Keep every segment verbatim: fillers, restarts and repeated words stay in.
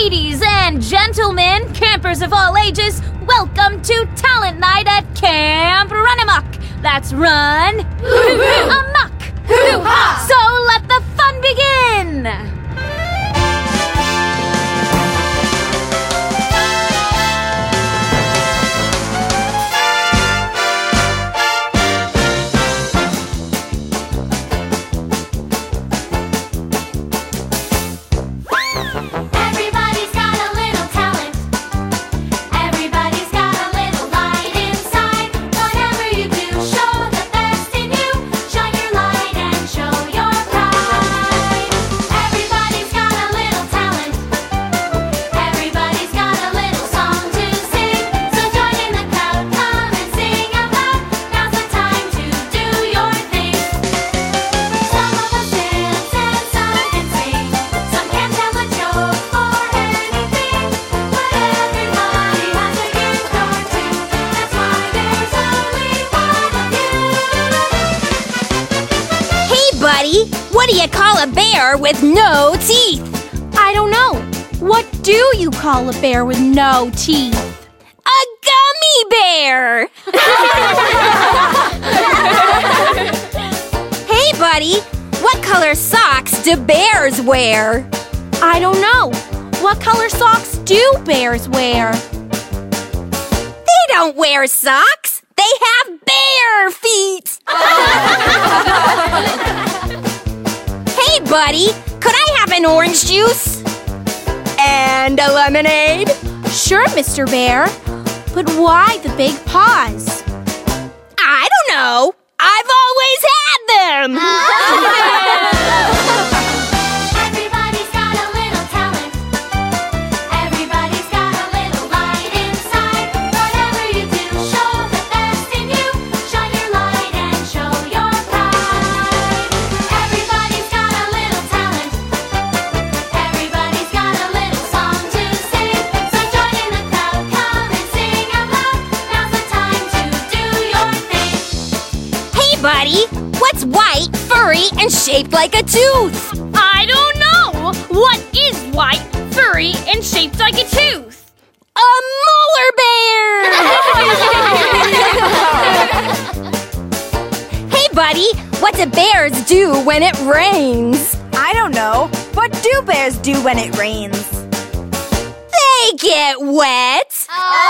Ladies and gentlemen, campers of all ages, welcome to Talent Night at Camp Run Amok. That's Run Amok. So let the fun begin. Buddy, what do you call a bear with no teeth? I don't know. What do you call a bear with no teeth? A gummy bear! Hey, buddy, what color socks do bears wear? I don't know. What color socks do bears wear? They don't wear socks. They have bear feet. Hey, buddy, could I have an orange juice? And a lemonade? Sure, Mister Bear. But why the big paws? I don't know. I've always had them. Everybody's got a little talent. Everybody's got a little light inside. Whatever you do, show the best in you. Shine your light and show your pride. Everybody's got a little talent. Everybody's got a little song to sing. So join in the crowd, come and sing out loud. Now's the time to do your thing. Hey, buddy, what's white, furry, and shaped like a tooth? I don't know. What is white, furry, and shaped like a tooth? A molar bear! Hey, buddy, what do bears do when it rains? I don't know. What do bears do when it rains? They get wet.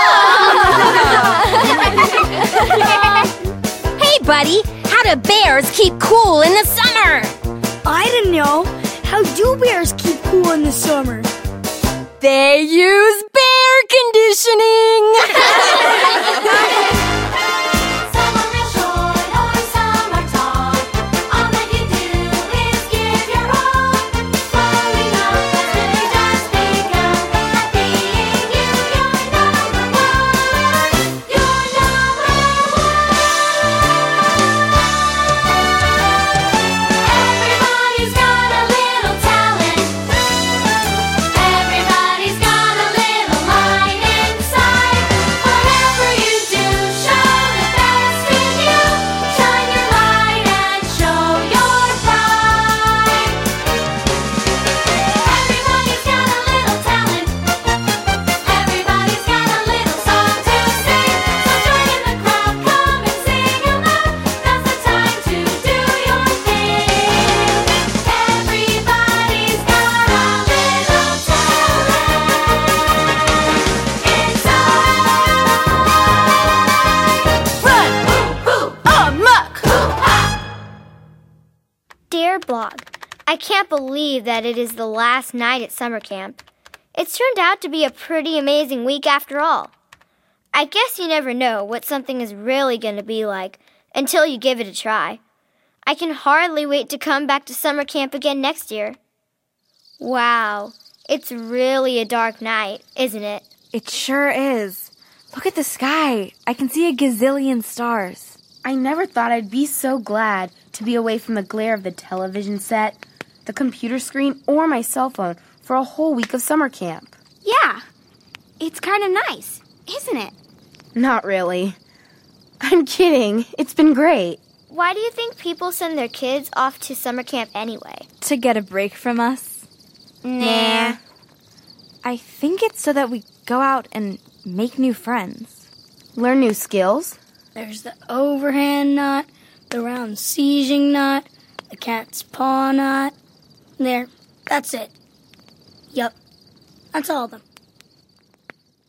Hey, buddy, how do bears keep cool in the summer? I don't know. How do bears keep cool in the summer? They use bear conditioning. Some are real short or some are tall. All that you do is give your all. Growing up has really just begun. At being you, you're number one. You're number one. Everybody's got a little talent. Everybody's got a little light inside. Whatever you do, show the best in you. Shine your light and show your pride. Everybody's got a little talent. Everybody's got a little song to sing. So join in the crowd, come and sing out loud. Now's the time to do your thing. Everybody's got a little Dear Blog, I can't believe that it is the last night at summer camp. It's turned out to be a pretty amazing week after all. I guess you never know what something is really going to be like until you give it a try. I can hardly wait to come back to summer camp again next year. Wow, it's really a dark night, isn't it? It sure is. Look at the sky. I can see a gazillion stars. I never thought I'd be so glad to be away from the glare of the television set, the computer screen, or my cell phone for a whole week of summer camp. Yeah, it's kind of nice, isn't it? Not really. I'm kidding. It's been great. Why do you think people send their kids off to summer camp anyway? To get a break from us? Nah. I I think it's so that we go out and make new friends. Learn new skills? There's the overhand knot, the round sieging knot, the cat's paw knot. There, that's it. Yup, that's all of them.